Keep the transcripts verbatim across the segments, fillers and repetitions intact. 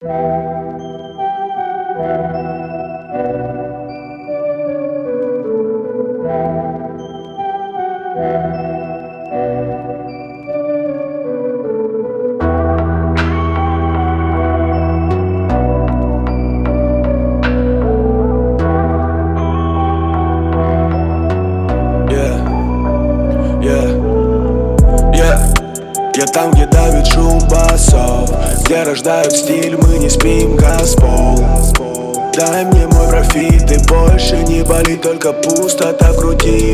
Я там, где давит шум басов, где рождают стиль, мы не спим, Газпол. Дай мне мой профит, и больше не болит, только пустота в груди.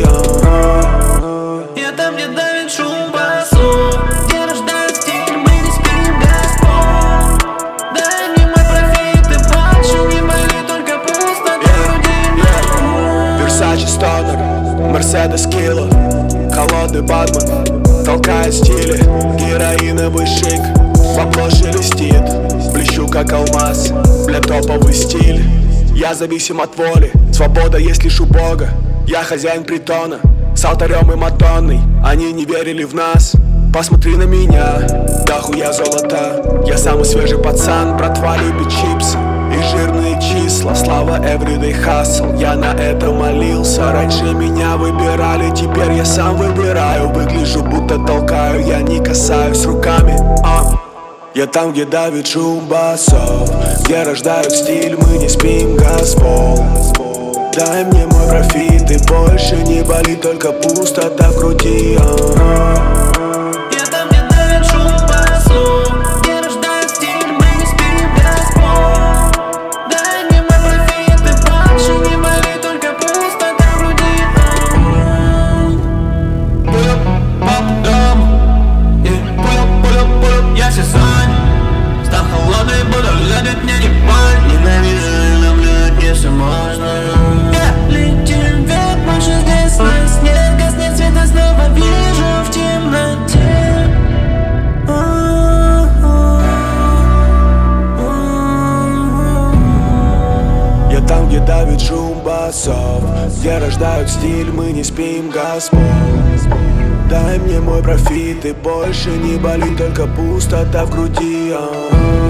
Я там, где давит шум басов, где рождают стиль, мы не спим, Газпол. Дай мне мой профит, и больше не болит, только пустота в груди. Версаче стонер, Мерседес Килла, холодный Батман толкает стили, героиновый шик, бабло шелестит, блещу как алмаз, бля, топовый стиль. Я зависим от воли, свобода есть лишь у Бога. Я хозяин притона, с алтарем и Мадонной. Они не верили в нас, посмотри на меня, да хуя золота. Я самый свежий пацан, братва любит чипсы и жирные числа. Слава everyday hustle, я на это молился. Раньше меня выбирали, теперь я сам выбираю. Выгляжу, будто толкаю, я не касаюсь руками. а. Я там, где давит шум басов, где рождают стиль, мы не спим, Газпол. Дай мне мой профит, и больше не болит, только пустота в груди. а. Там, где давит шум басов, где рождают стиль, мы не спим, Газпол. Дай мне мой профит, и больше не болит, только пустота в груди. а-а-а.